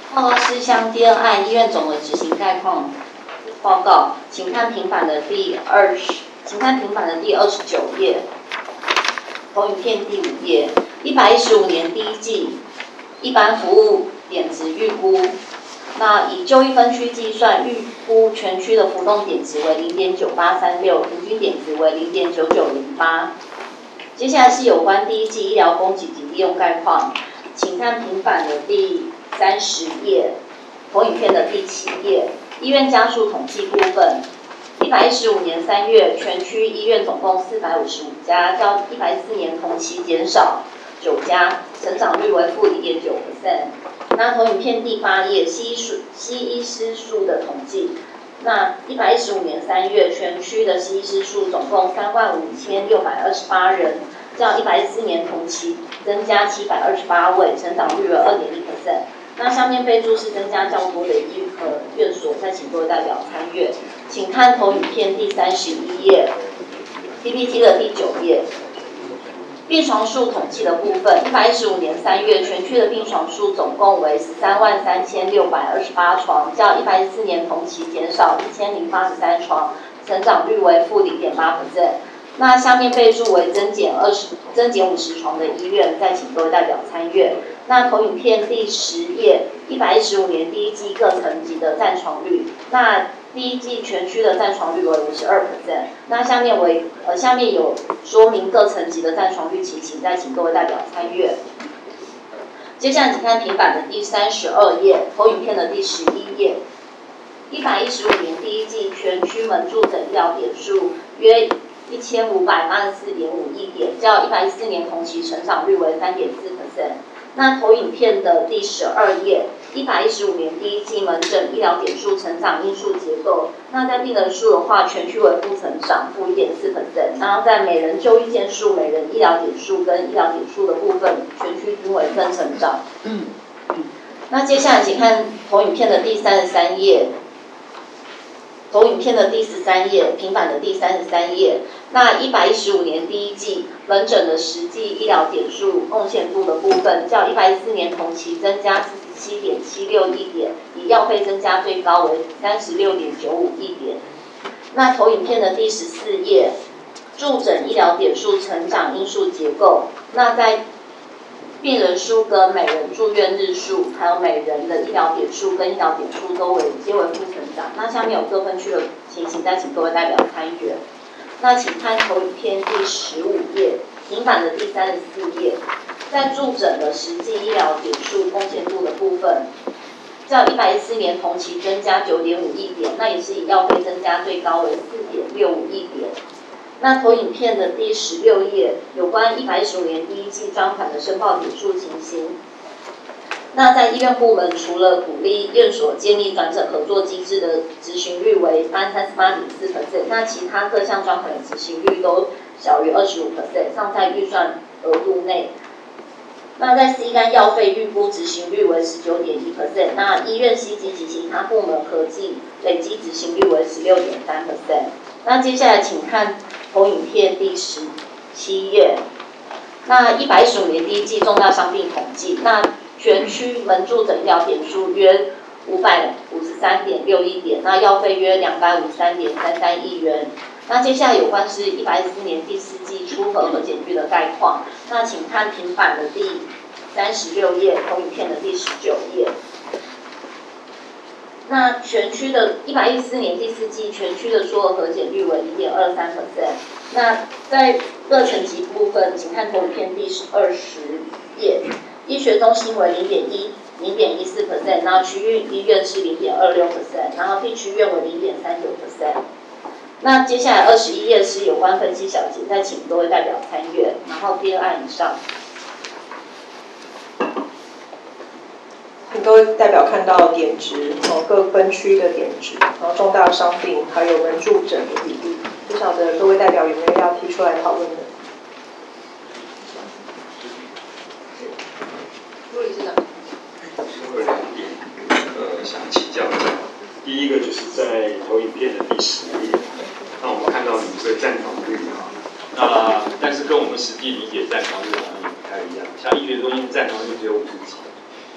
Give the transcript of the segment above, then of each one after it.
报告事项第2案医院总额执行概况报告，请看平板的第29页，投影片第5页。115年第1季一般服务点值预估，那以就医分区计算，预估全区的浮动点值为 0.9836， 平均点值为 0.9908。接下来是有关第1季医疗供给及利用概况，请看平板的第30页，投影片的第7页，医院家数统计部分。115年3月，全区医院总共455家，较114年同期减少9家，成长率为负 0.9%。那投影片第8页，西医师数的统计。那115年3月，全区的西医师数总共35628人，较114年同期增加728位，成长率为 2.1%。那下面备注是增加较多的医和院所，再请各位代表参阅。请看投影片第31页 ，PPT 的第9页。病床数统计的部分，115年3月，全区的病床数总共为133628床，较114年同期减少1083床，成长率为负 0.8%。那下面备注为增减50床的医院，再请各位代表参阅。那投影片第10页，115年第1季各层级的占床率，那第1季全区的占床率为 52%。那下面有说明各层级的占床率情形，再请各位代表参阅。接下来请看平板的第32页，投影片的第11页。115年第1季全区门住诊医疗点数约1584.5亿点，较114年同期成长率为 3.4%。那投影片的第12页，115年第1季门诊医疗点数成长因素结构。那在病人数的话，全区为负成长，负 1.4%。然后在每人就医件数、每人医疗点数跟医疗点数的部分，全区均为正成长。那接下来请看投影片的第33页。投影片的第13页，平板的第33页。那115年第1季门诊的实际医疗点数贡献度的部分，较114年同期增加47.76亿点，以药费增加最高为36.95亿点。那投影片的第14页，住诊医疗点数成长因素结构。那在病人数跟每人住院日数，还有每人的医疗点数跟医疗点数皆为负成长。那下面有各分区的情形，再请各位代表参阅。那请看投影片第15页，平板的第34页，在住诊的实际医疗点数贡献度的部分，较114年同期增加9.5亿点，那也是以药费增加最高为4.65亿点。那投影片的第16页，有关115年第1季专款的申报点数情形。那在医院部门，除了鼓励院所建立转诊合作机制的执行率为 38.4%， 那其他各项专款的执行率都小于 25%， 尚在预算额度内。那在 C 肝药费预估执行率为 19.1%， 那医院 C 级及其他部门合计累积执行率为 16.3%。那接下来请看投影片第17页。那115年第1季重大伤病统计，那全区门住诊医疗点数约553.6亿点，那药费约253.33亿元。那接下来有关是114年第4季出核和检具的概况，那请看平板的第36页，投影片的第19页。那全区的114年第4季全区的出核和检率为 0.23%。那在各层级部分，请看投影片第20页。医学中心为 0.14%， 然后区域医院是 0.26%， 然后地区院为 0.39%。那接下来21页是有关分析小节，再请各位代表参阅。然后第2案以上。 各位代表看到点值，各分区的点值，然后重大伤病还有门住诊的比例，不晓得各位代表有没有要提出来讨论的？ 陆理事长。 我有2点，想请教一下。第一个就是在投影片的第10页，那我们看到你这个占床率但是跟我们实际理解占床率好像也不太一样。像医学中心占床率只有50几，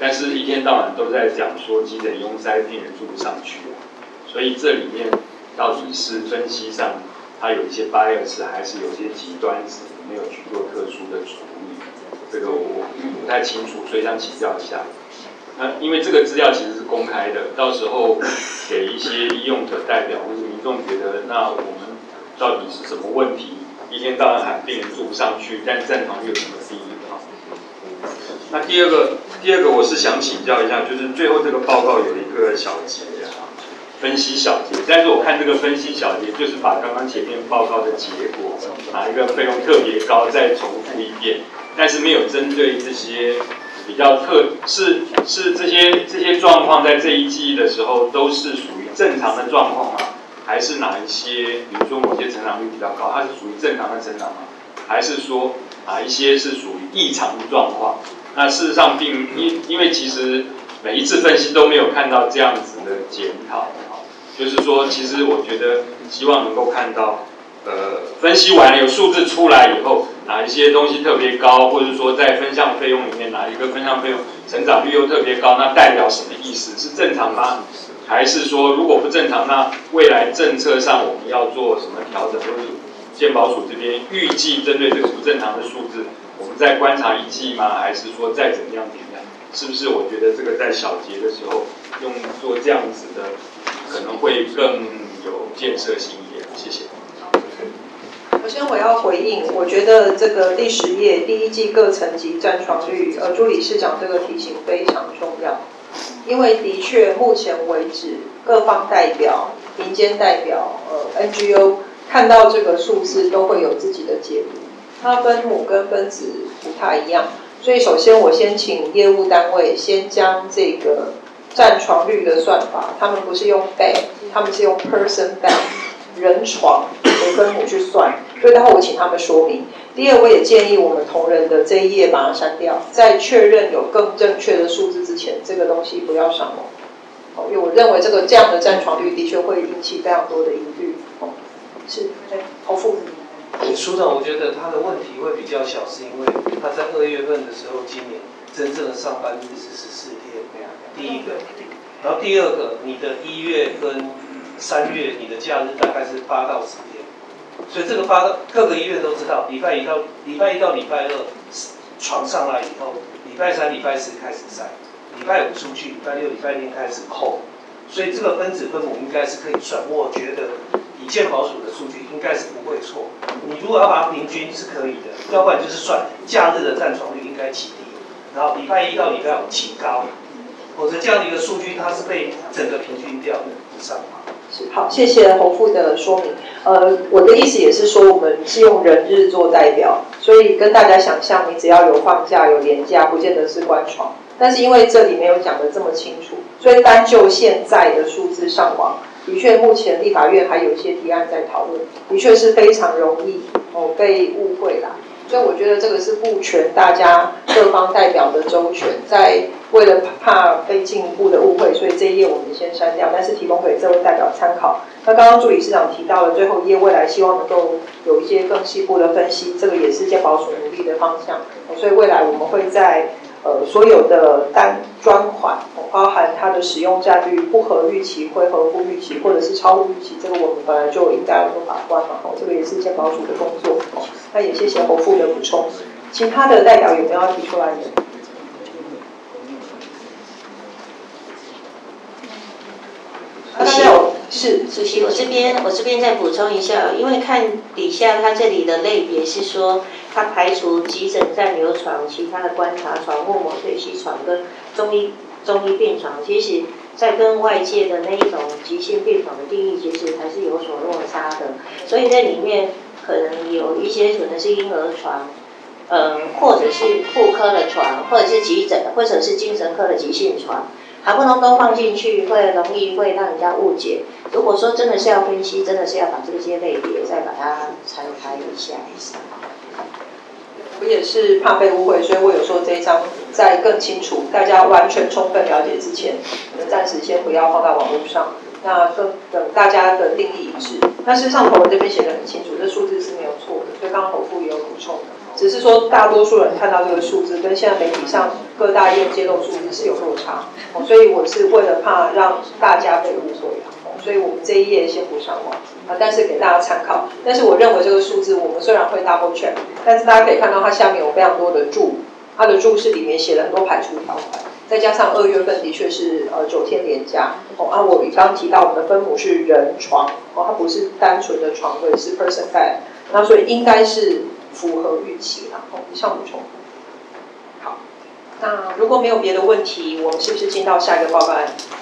但是一天到晚都在讲说急诊拥塞，病人住不上去，所以这里面到底是分析上它有一些 bias， 还是有一些极端值没有去做特殊的处理，这个我不太清楚，所以想请教一下。那因为这个资料其实是公开的，到时候给一些医用者代表或者民众觉得，那我们到底是什么问题？一天到晚喊病人住不上去，但正常率有什么低？那第二个我是想请教一下，就是最后这个报告有一个小节分析小节，但是我看这个分析小节就是把刚刚前面报告的结果哪一个费用特别高再重复一遍，但是没有针对这些比较是这些状况在这一季的时候都是属于正常的状况吗？还是哪一些，比如说某些成长率比较高，它是属于正常的成长吗？还是说哪一些是属于异常的状况？那事实上因为其实每一次分析都没有看到这样子的检讨，就是说其实我觉得希望能够看到分析完有数字出来以后，哪一些东西特别高，或者说在分项费用里面哪一个分项费用成长率又特别高，那代表什么意思？是正常吗？还是说如果不正常，那未来政策上我们要做什么调整？或者健保署这边预计针对这个不正常的数字，我们再观察一季吗？还是说再怎么样？是不是？我觉得这个在小节的时候用做这样子的，可能会更有建设性一点。谢谢。 首先我要回应，我觉得这个第10页第一季各层级占床率，朱理事长这个提醒非常重要，因为的确目前为止各方代表、民间代表、NGO 看到这个数字都会有自己的解读，它分母跟分子不太一样，所以首先我先请业务单位先将这个占床率的算法，他们不是用 bed， 他们是用 person bed 人床为分母去算，所以待会我请他们说明。第二，我也建议我们同仁的这一页把它删掉，在确认有更正确的数字之前，这个东西不要上网。因为我认为这样的占床率的确会引起非常多的疑虑。是，侯副。 署长，我觉得他的问题会比较小，是因为他在2月份的时候，今年真正的上班日是14天，第一个。然后第二个，你的1月跟3月你的假日大概是8到10天，所以这个各个医院都知道，礼拜一到礼拜2床上来以后，礼拜3、礼拜4开始晒，礼拜5出去，礼拜6、礼拜天开始扣，所以这个分子分母应该是可以算。我觉得以健保署的数据应该是不会错。你如果要把它平均是可以的，要不然就是算假日的占床率应该起低，然后礼拜1到礼拜5起高，否则这样的一个数据它是被整个平均掉的，不上滑。 好，谢谢侯副的说明。我的意思也是说，我们是用人日做代表，所以跟大家想象，你只要有放假有连假，不见得是关床。但是因为这里没有讲得这么清楚，所以单就现在的数字上网，的确目前立法院还有一些提案在讨论，的确是非常容易被误会啦。所以我觉得这个是顾全大家各方代表的周全，在为了怕被进一步的误会，所以这一页我们先删掉，但是提供给这位代表参考。那刚刚助理事长提到了最后一页，未来希望能够有一些更细部的分析，这个也是健保署努力的方向。所以未来我们会在所有的单专款，包含它的使用占率不合预期、会合乎预期，或者是超乎预期，这个我们本来就应该要做把关嘛。这个也是健保署的工作。那也谢谢侯副的补充。其他的代表有没有要提出来的？ 主席，我这边再补充一下，因为看底下它这里的类别是说，它排除急诊暂留床、其他的观察床、默膜对析床跟中医病床，其实在跟外界的那一种急性病床的定义，其实还是有所落差的。所以在里面可能有一些可能是婴儿床，或者是妇科的床，或者是急诊，或者是精神科的急性床。还不能都放进去，会容易会让人家误解。如果说真的是要分析，真的是要把这些类别再把它拆开一下。 我也是怕被误会，所以我有说这一章在更清楚，大家完全充分了解之前，我们暂时先不要放到网络上。那等大家的定义一致。那事实上，投文这边写得很清楚，这数字是没有错的，所以刚刚侯副也有补充的。 只是说大多数人看到这个数字跟现在媒体上各大医院揭露数字是有落差，所以我是为了怕让大家被误会，所以我们这一页先不上网但是给大家参考。但是我认为这个数字我们虽然会 double check， 但是大家可以看到它下面有非常多的注，它的注释里面写了很多排除条款，再加上2月份的确是9天连假我刚提到我们的分母是人床它不是单纯的床位，是 person bed， 那所以应该是符合预期啦以上补充。好，那如果没有别的问题，我们是不是进到下一个报告案？